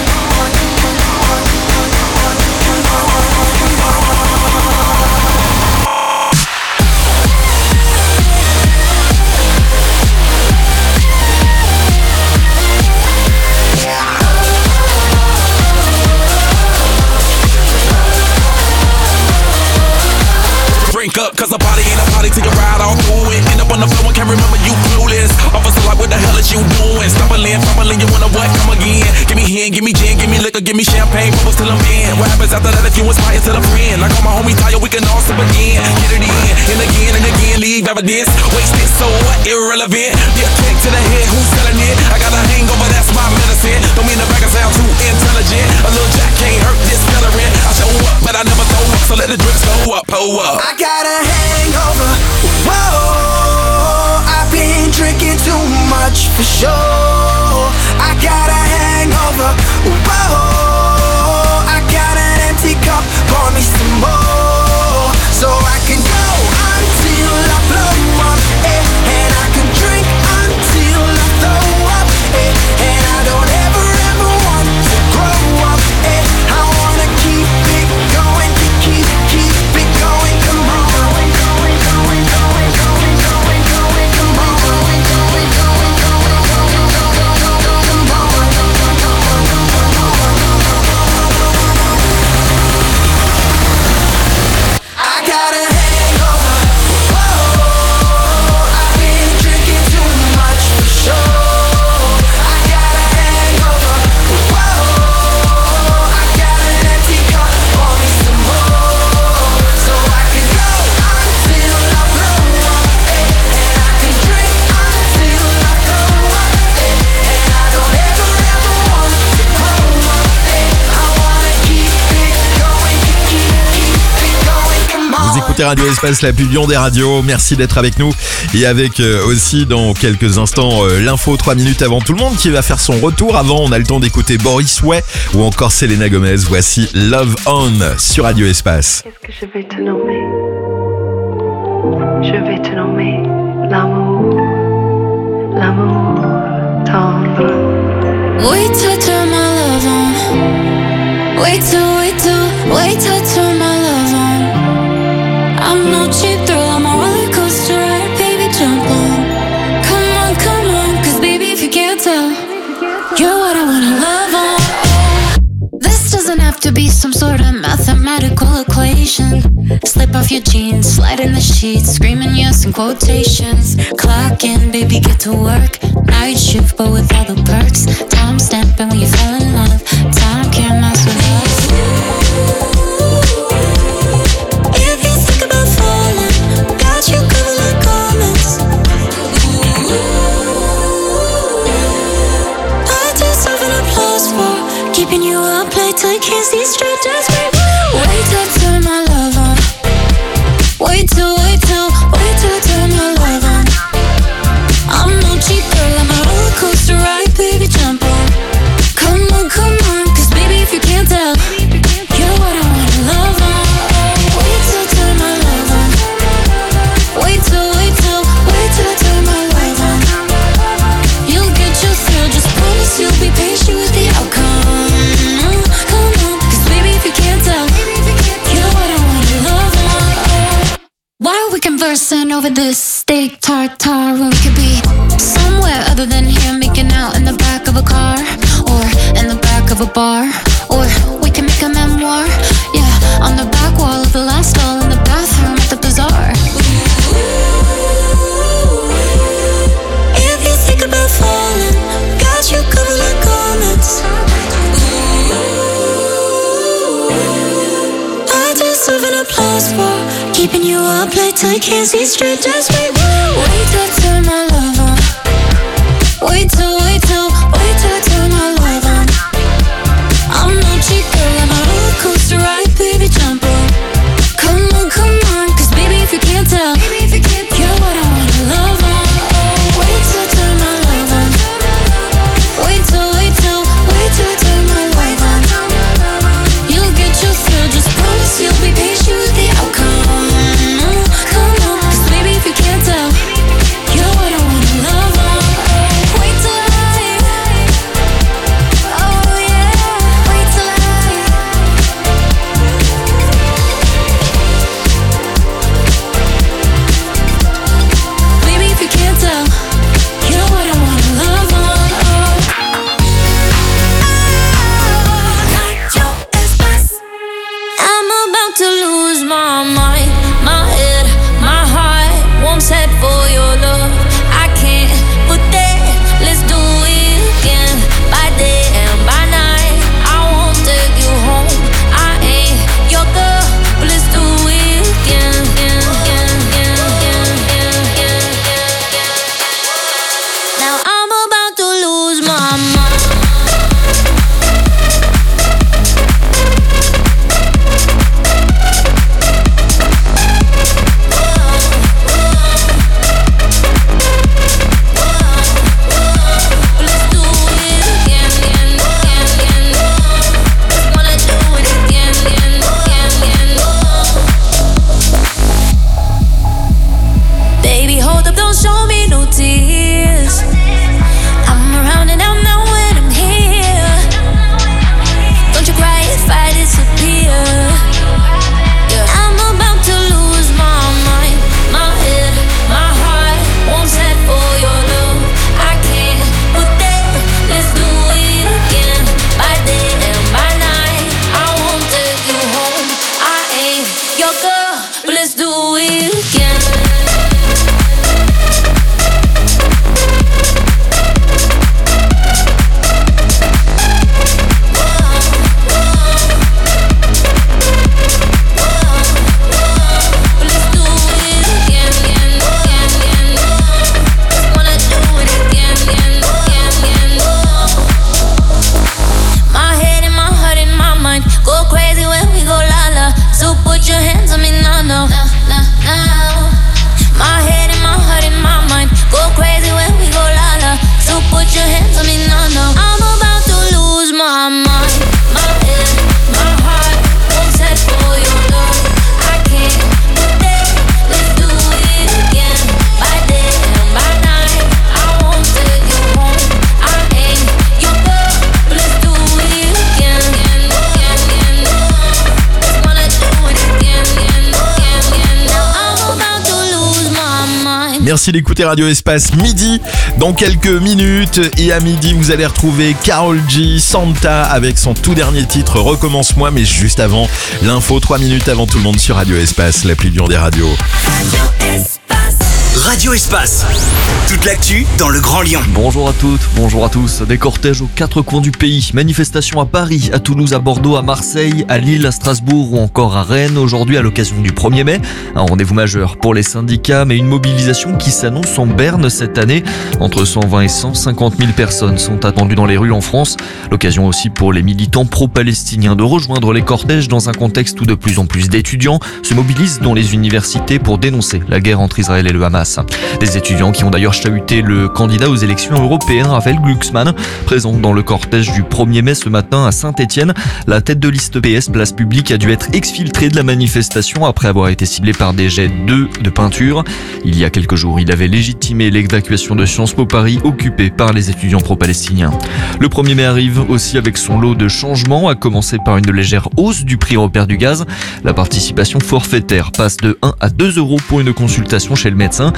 Drink up, cause a party ain't a party till you ride all through it. End up on the floor and can't remember you clueless. Officer like, what the hell is you doing? Stumbling, you wanna what? Come again. Give me hand, give me gin, give me liquor, give me champagne, bubbles till I'm in. What happens after that if you inspire to the friend? Like all my homies tired, we can all sip again. Get it in, and again, leave evidence. Wasted, so what? Irrelevant. Be a kick to the head, who's selling it? I got a hangover, that's my medicine. Don't mean the bag sound too intelligent. A little jack can't hurt this veteran. I show up, but I never throw up, so let the drinks go up, pull up. I got a hangover. Whoa, I've been drinking too much for sure. I got a hangover. Whoa, I got an empty cup. Pour me some more, so I can go until I blow up, and I can drink until I throw up, and I don't ever want to grow up, I wanna keep it going, keep it going, come on. Radio Espace, la plus Lyon des radios. Merci d'être avec nous. Et avec aussi dans quelques instants l'info 3 minutes avant tout le monde qui va faire son retour. Avant, on a le temps d'écouter Boris Way ou encore Selena Gomez. Voici Love On sur Radio Espace. Qu'est-ce que je vais te nommer? Je vais te nommer l'amour, l'amour tendre. Wait till turn my love on. Wait till turn my love on. I'm no cheap thrill, I'm a roller coaster ride, baby, jump on. Come on, cause baby, if you can't tell, you're what I wanna love on. This doesn't have to be some sort of mathematical equation. Slip off your jeans, slide in the sheets, screaming yes in quotations. Clock in, baby, get to work. Night shift, but with all the perks. Time stamping when you fell in love. Time can't mess with us. Keeping you up late till you can't see straight, just wait. Wait till I turn my love on. Wait till I turn my love on. I'm no cheap girl, I'm a roller coaster ride, baby, jump on. Come on, cause baby, if you can't tell, you're what I wanna love on. Wait till I turn my love on. Wait till I turn my love on. You'll get your thrill, just promise you'll be patient with the outcome. Conversing over this steak tartare when we could be somewhere other than here, making out in the back of a car or in the back back of a bar, or we can make a memoir. Yeah, on the back wall of the last stall in the bathroom at the bazaar. If you think about falling, got you covered like garments. I deserve an applause for keeping you up late till you can't see straight. Just wait till I turn my love on. Wait till I turn my love on. I'm no cheat girl, I'm a roller coaster ride, baby, jump on. Come on, cause baby, if you can't tell, you're what I wanna love on. Oh, wait till I turn my love on. Wait till I turn my love on. You'll get your thrill, just promise you'll be patient with the outcome. Come on, cause baby, if you can't tell, you're what I wanna love on. Wait till oh yeah, wait till baby, if you can't tell, you're what I wanna love on. I'm about to lose my mind, my head, my heart won't set for your love. I can't put that, let's do it again. By day and by night, I won't take you home. I ain't your girl, but let's do it again. Now I'm about to lose my mind. Baby, hold up, don't show me no tears. I'm around and I'm not when I'm here. Don't you cry if I disappear. Yeah. I'm about to lose my mind, my head, my heart won't set for your love. I can't put that, let's do it again. By day and by night, I won't take you home. I ain't your girl, but let's do it again. My head and my heart and my mind go crazy when we go la la. So put your hands on me now, no. My head and my heart and my mind go crazy when we go la la. So put your hands on me now, no. I'm about to lose my mind, my head, my heart won't set for your love. I can't put that, let's do it again. By day and by night, I won't take you home. I ain't your girl, but let's do it again. Just wanna do it again. Now I'm about to lose my mind. Merci d'écouter Radio Espace midi dans quelques minutes, et à midi vous allez retrouver Karol G, Santa avec son tout dernier titre Recommence-moi, mais juste avant l'info 3 minutes avant tout le monde sur Radio Espace, l'appli Lyon des radios. Radio Espace. Toute l'actu dans le Grand Lyon. Bonjour à toutes, bonjour à tous. Des cortèges aux quatre coins du pays. Manifestations à Paris, à Toulouse, à Bordeaux, à Marseille, à Lille, à Strasbourg ou encore à Rennes. Aujourd'hui à l'occasion du 1er mai. Un rendez-vous majeur pour les syndicats, mais une mobilisation qui s'annonce en berne cette année. Entre 120 et 150 000 personnes sont attendues dans les rues en France. L'occasion aussi pour les militants pro-palestiniens de rejoindre les cortèges dans un contexte où de plus en plus d'étudiants se mobilisent dans les universités pour dénoncer la guerre entre Israël et le Hamas. Des étudiants qui ont d'ailleurs chahuté le candidat aux élections européennes, Raphaël Glucksmann, présent dans le cortège du 1er mai ce matin à Saint-Étienne. La tête de liste PS Place Publique a dû être exfiltrée de la manifestation après avoir été ciblé par des jets d'œufs de peinture. Il y a quelques jours, il avait légitimé l'évacuation de Sciences Po Paris occupée par les étudiants pro-palestiniens. Le 1er mai arrive aussi avec son lot de changements, à commencer par une légère hausse du prix repère du gaz. La participation forfaitaire passe de 1 à 2 euros pour une consultation chez le médecin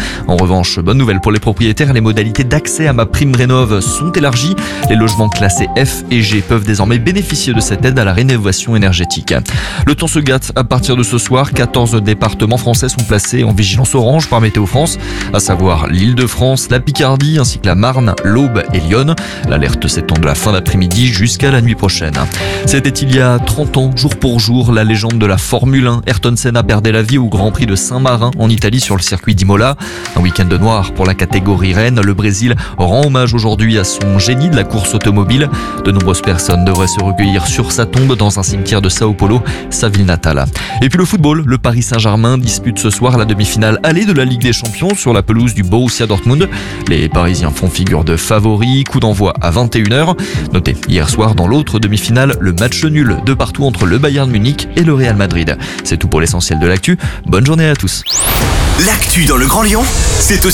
En revanche, bonne nouvelle pour les propriétaires, les modalités d'accès à MaPrimeRénov' sont élargies. Les logements classés F et G peuvent désormais bénéficier de cette aide à la rénovation énergétique. Le temps se gâte à partir de ce soir. 14 départements français sont placés en vigilance orange par Météo France, à savoir l'Île-de-France, la Picardie ainsi que la Marne, l'Aube et Lyon. L'alerte s'étend de la fin d'après-midi jusqu'à la nuit prochaine. C'était il y a 30 ans, jour pour jour, la légende de la Formule 1. Ayrton Senna perdait la vie au Grand Prix de Saint-Marin en Italie sur le circuit d'Imola. Un week-end de noir pour la catégorie reine. Le Brésil rend hommage aujourd'hui à son génie de la course automobile. De nombreuses personnes devraient se recueillir sur sa tombe dans un cimetière de Sao Paulo, sa ville natale. Et puis le football, le Paris Saint-Germain dispute ce soir la demi-finale aller de la Ligue des Champions sur la pelouse du Borussia Dortmund. Les Parisiens font figure de favoris, coup d'envoi à 21h. Notez, hier soir dans l'autre demi-finale, le match nul de partout entre le Bayern Munich et le Real Madrid. C'est tout pour l'essentiel de l'actu. Bonne journée à tous. L'actu dans le Grand Lyon, c'est aussi